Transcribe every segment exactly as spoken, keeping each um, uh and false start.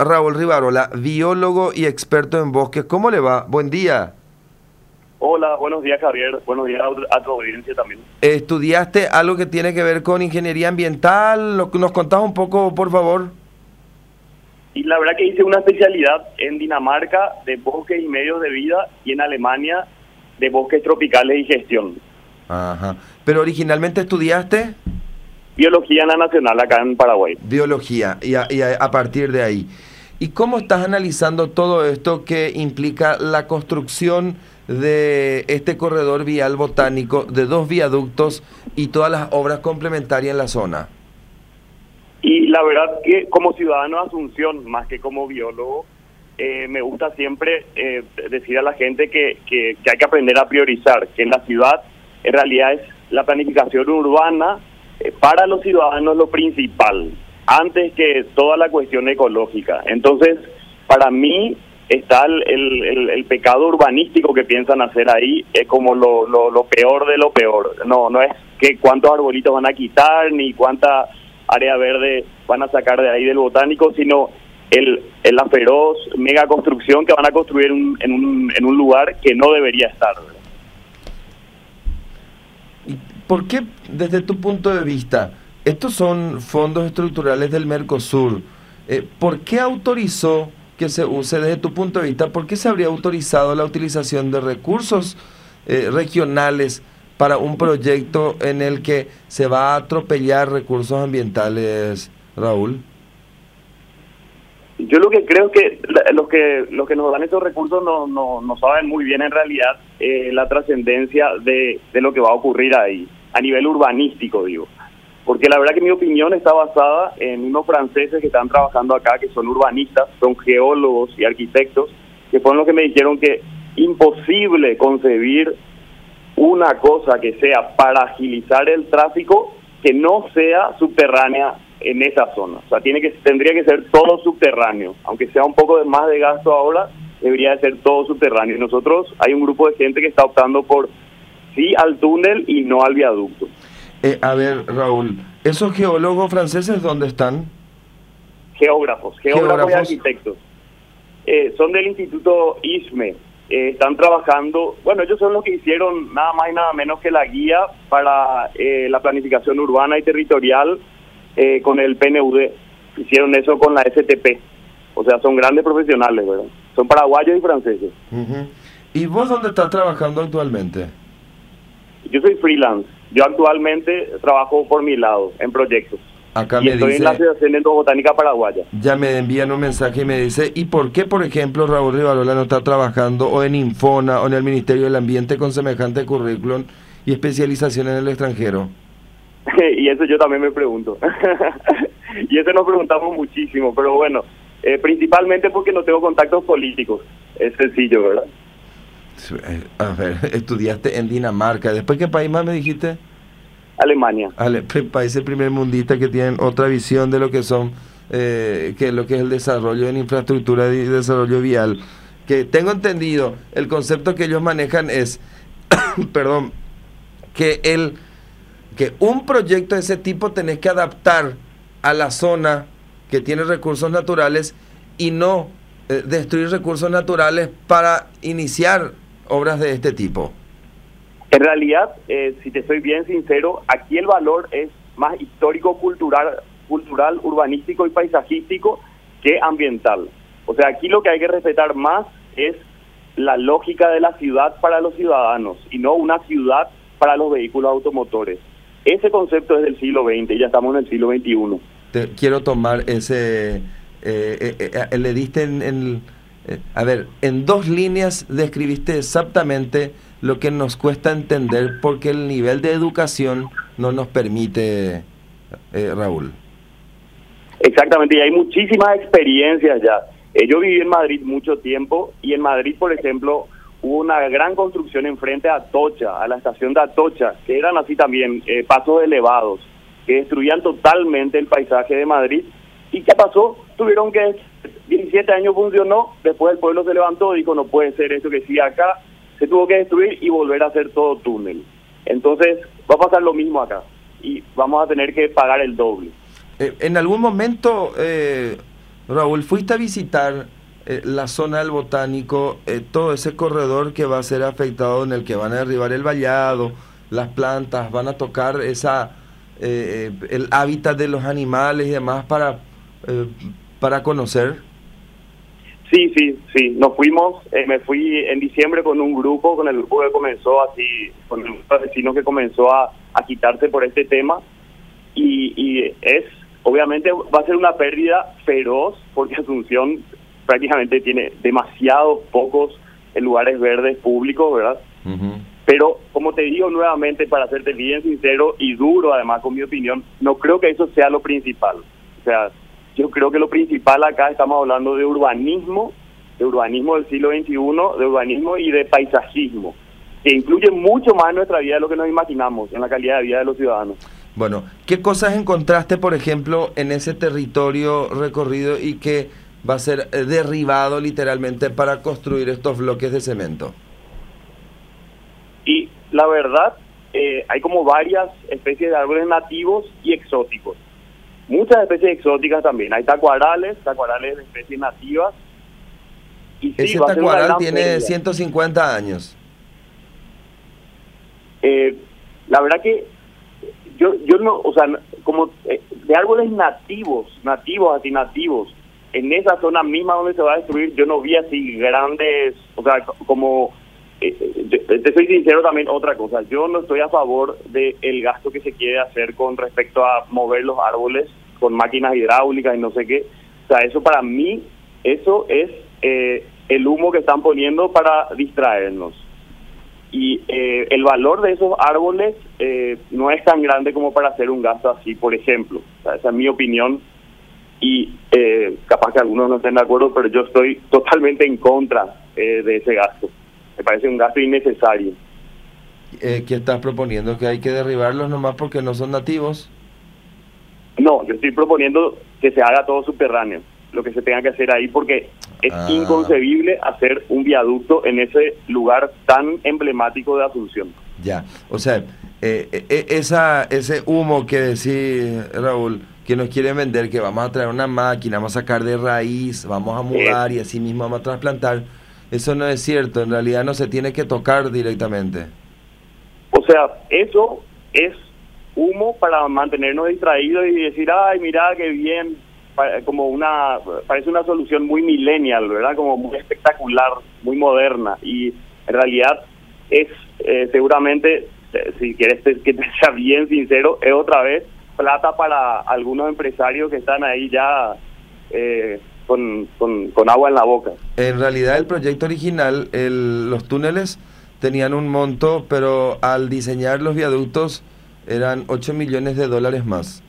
Raúl Rivarola, biólogo y experto en bosques. ¿Cómo le va? Buen día. Hola, buenos días Javier, buenos días a, a tu audiencia también. ¿Estudiaste algo que tiene que ver con ingeniería ambiental? ¿Lo- ¿Nos contás un poco, por favor? Y la verdad que hice una especialidad en Dinamarca de bosques y medios de vida y en Alemania de bosques tropicales y gestión. Ajá. ¿Pero originalmente estudiaste Biología en la Nacional acá en Paraguay. biología y a, y a- a partir de ahí? ¿Y cómo estás analizando todo esto que implica la construcción de este corredor vial botánico de dos viaductos y todas las obras complementarias en la zona? Y la verdad que como ciudadano de Asunción, más que como biólogo, eh, me gusta siempre eh, decir a la gente que, que, que hay que aprender a priorizar, que en la ciudad en realidad es la planificación urbana eh, para los ciudadanos lo principal, antes que toda la cuestión ecológica. Entonces, para mí está el, el, el, el pecado urbanístico que piensan hacer ahí, es como lo, lo, lo peor de lo peor. No, no es que cuántos arbolitos van a quitar, ni cuánta área verde van a sacar de ahí del botánico, sino el, el la feroz mega construcción que van a construir un, en, un, en un lugar que no debería estar, ¿verdad? ¿Y por qué, desde tu punto de vista, estos son fondos estructurales del Mercosur? Eh, ¿por qué autorizó que se use, desde tu punto de vista, por qué se habría autorizado la utilización de recursos eh, regionales para un proyecto en el que se va a atropellar recursos ambientales, Raúl? Yo lo que creo es que la- los que los que nos dan esos recursos no, no, no saben muy bien en realidad eh, la trascendencia de, de lo que va a ocurrir ahí, a nivel urbanístico, digo. Porque la verdad que mi opinión está basada en unos franceses que están trabajando acá, que son urbanistas, son geólogos y arquitectos, que fueron los que me dijeron que imposible concebir una cosa que sea para agilizar el tráfico que no sea subterránea en esa zona. O sea, tiene que tendría que ser todo subterráneo, aunque sea un poco de más de gasto ahora, debería de ser todo subterráneo. Y nosotros hay un grupo de gente que está optando por sí al túnel y no al viaducto. Eh, a ver, Raúl, ¿esos geólogos franceses dónde están? Geógrafos, geógrafos, Geógrafos. y arquitectos. Eh, son del Instituto ISME. Eh, están trabajando, bueno, ellos son los que hicieron nada más y nada menos que la guía para eh, la planificación urbana y territorial eh, con el P N U D. Hicieron eso con la S T P. O sea, son grandes profesionales, ¿verdad? Son paraguayos y franceses. Ujú. ¿Y vos dónde estás trabajando actualmente? Yo soy freelance. Yo actualmente trabajo por mi lado en proyectos. Acá Y me estoy en la dice, Asociación Endobotánica Paraguaya. ya me envían un mensaje y me dice, ¿y por qué, por ejemplo, Raúl Rivarola no está trabajando o en Infona o en el Ministerio del Ambiente con semejante currículum y especialización en el extranjero? Y eso yo también me pregunto. Y eso nos preguntamos muchísimo, pero bueno, eh, principalmente porque no tengo contactos políticos. Es sencillo, ¿verdad? Eh, A ver, estudiaste en Dinamarca. ¿Después qué país más me dijiste? Alemania. Ale, pa- países primer mundistas que tienen otra visión de lo que son, eh, que lo que es el desarrollo en infraestructura y desarrollo vial. Que tengo entendido, el concepto que ellos manejan es, perdón, que el que un proyecto de ese tipo tenés que adaptar a la zona que tiene recursos naturales y no eh, destruir recursos naturales para iniciar obras de este tipo. En realidad, eh, si te soy bien sincero, aquí el valor es más histórico, cultural, cultural, urbanístico y paisajístico que ambiental. O sea, aquí lo que hay que respetar más es la lógica de la ciudad para los ciudadanos y no una ciudad para los vehículos automotores. Ese concepto es del siglo veinte y ya estamos en el siglo veintiuno. Te, quiero tomar ese, eh, eh, eh, le diste en, en eh, a ver, en dos líneas describiste exactamente lo que nos cuesta entender porque el nivel de educación no nos permite, eh, Raúl. Exactamente, y hay muchísimas experiencias ya. Eh, yo viví en Madrid mucho tiempo y en Madrid, por ejemplo, hubo una gran construcción enfrente a Atocha, a la estación de Atocha, que eran así también, eh, pasos elevados, que destruían totalmente el paisaje de Madrid. ¿Y qué pasó? Tuvieron que, diecisiete años funcionó, después el pueblo se levantó, dijo, no puede ser eso que sigue acá, se tuvo que destruir y volver a hacer todo túnel. Entonces, va a pasar lo mismo acá, y vamos a tener que pagar el doble. Eh, en algún momento, eh, Raúl, ¿fuiste a visitar eh, la zona del Botánico, eh, todo ese corredor que va a ser afectado, en el que van a derribar el vallado, las plantas, van a tocar esa eh, el hábitat de los animales y demás para, eh, para conocer? Sí, sí, sí, nos fuimos, eh, me fui en diciembre con un grupo, con el grupo que comenzó así, con el grupo de vecinos que comenzó a, a quitarse por este tema, y, y es, obviamente va a ser una pérdida feroz, porque Asunción prácticamente tiene demasiados pocos lugares verdes públicos, ¿verdad? Uh-huh. Pero, como te digo nuevamente, para serte bien sincero y duro, además, con mi opinión, no creo que eso sea lo principal. O sea, yo creo que lo principal acá estamos hablando de urbanismo, de urbanismo del siglo veintiuno, de urbanismo y de paisajismo, que incluye mucho más nuestra vida de lo que nos imaginamos, en la calidad de vida de los ciudadanos. Bueno, ¿qué cosas encontraste, por ejemplo, en ese territorio recorrido y que va a ser derribado literalmente para construir estos bloques de cemento? Y la verdad, eh, hay como varias especies de árboles nativos y exóticos. Muchas especies exóticas también. Hay tacuarales, tacuarales de especies nativas. Y sí, ese tacuaral tiene pérdida. ciento cincuenta años. Eh, la verdad que yo yo no, o sea, como eh, de árboles nativos, nativos, así nativos, en esa zona misma donde se va a destruir, yo no vi así grandes, o sea, como... Te soy sincero también, otra cosa, yo no estoy a favor del gasto que se quiere hacer con respecto a mover los árboles con máquinas hidráulicas y no sé qué. O sea, eso para mí, eso es eh, el humo que están poniendo para distraernos. Y eh, el valor de esos árboles eh, no es tan grande como para hacer un gasto así, por ejemplo. O sea, esa es mi opinión y eh, capaz que algunos no estén de acuerdo, pero yo estoy totalmente en contra eh, de ese gasto. Me parece un gasto innecesario. Eh, ¿Qué estás proponiendo? ¿Que hay que derribarlos nomás porque no son nativos? No, yo estoy proponiendo que se haga todo subterráneo, lo que se tenga que hacer ahí, porque es ah. inconcebible hacer un viaducto en ese lugar tan emblemático de Asunción. Ya, o sea, eh, eh, esa ese humo que decís, Raúl, que nos quieren vender, que vamos a traer una máquina, vamos a sacar de raíz, vamos a mudar eh. y así mismo vamos a trasplantar. Eso no es cierto, en realidad no se tiene que tocar directamente. O sea, eso es humo para mantenernos distraídos y decir, ay, mira, qué bien, como una, parece una solución muy millennial, ¿verdad? Como muy espectacular, muy moderna, y en realidad es, eh, seguramente, eh, si quieres que te sea bien sincero, es otra vez plata para algunos empresarios que están ahí ya... Eh, Con, con, con agua en la boca. En realidad el proyecto original, el, los túneles tenían un monto, pero al diseñar los viaductos eran ocho millones de dólares más.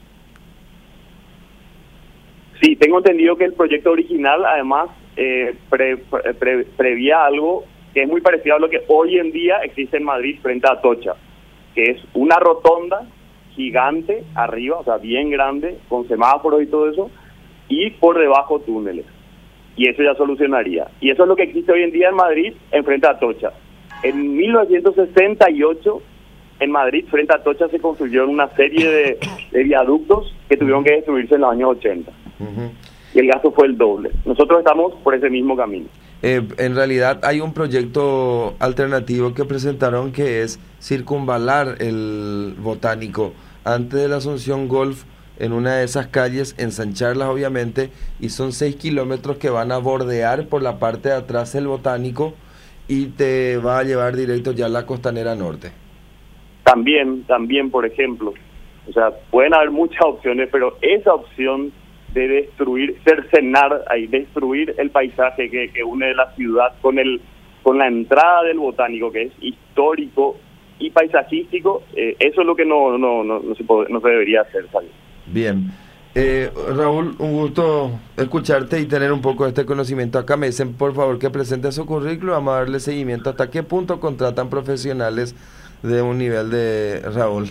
Sí, tengo entendido que el proyecto original además eh, pre, pre, pre, prevía algo que es muy parecido a lo que hoy en día existe en Madrid frente a Atocha, que es una rotonda gigante arriba, o sea, bien grande, con semáforos y todo eso, y por debajo túneles, y eso ya solucionaría. Y eso es lo que existe hoy en día en Madrid, en frente a Atocha. En mil novecientos sesenta y ocho, en Madrid, frente a Atocha, se construyeron una serie de, de viaductos que tuvieron que destruirse en los años ochenta. Uh-huh. Y el gasto fue el doble. Nosotros estamos por ese mismo camino. Eh, en realidad hay un proyecto alternativo que presentaron, que es circunvalar el Botánico antes de la Asunción Golf, en una de esas calles, ensancharlas obviamente, y son seis kilómetros que van a bordear por la parte de atrás el Botánico y te va a llevar directo ya a la Costanera Norte. También, también, por ejemplo, o sea, pueden haber muchas opciones, pero esa opción de destruir, cercenar, ahí, destruir el paisaje que, que une la ciudad con el con la entrada del Botánico, que es histórico y paisajístico, eh, eso es lo que no no no, no se puede, no se debería hacer, ¿sabes? Bien, eh, Raúl, un gusto escucharte y tener un poco de este conocimiento acá. Me dicen por favor que presente su currículum, vamos a darle seguimiento. ¿Hasta qué punto contratan profesionales de un nivel de Raúl?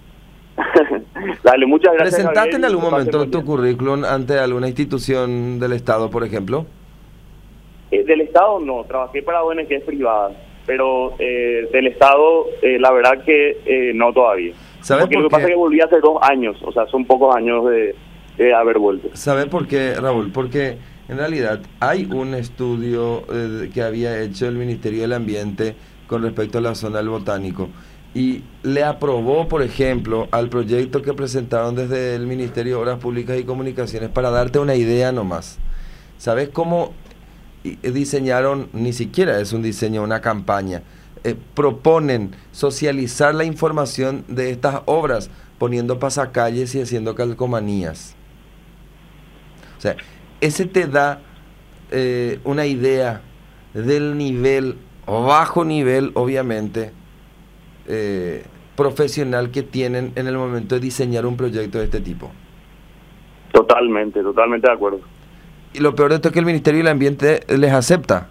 Dale, muchas gracias. ¿Presentaste en algún momento tu currículum ante alguna institución del Estado, por ejemplo? Eh, del Estado no, trabajé para O N Ges privadas, pero eh, del Estado eh, la verdad que eh, no todavía. ¿Sabes Porque por lo que qué? pasa es que volví hace dos años, o sea, son pocos años de, eh, haber vuelto. ¿Sabe por qué, Raúl? Porque en realidad hay un estudio eh, que había hecho el Ministerio del Ambiente con respecto a la zona del Botánico y le aprobó, por ejemplo, al proyecto que presentaron desde el Ministerio de Obras Públicas y Comunicaciones. Para darte una idea nomás, ¿sabes cómo diseñaron? Ni siquiera es un diseño, una campaña. Eh, proponen socializar la información de estas obras poniendo pasacalles y haciendo calcomanías. O sea, ese te da eh, una idea del nivel, o bajo nivel, obviamente, eh, profesional que tienen en el momento de diseñar un proyecto de este tipo. Totalmente, totalmente de acuerdo. Y lo peor de esto es que el Ministerio del Ambiente les acepta.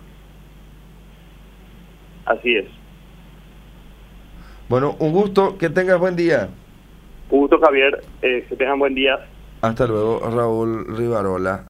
Así es. Bueno, un gusto, que tengas buen día. Un gusto, Javier, eh, que tengan buen día. Hasta luego, Raúl Rivarola.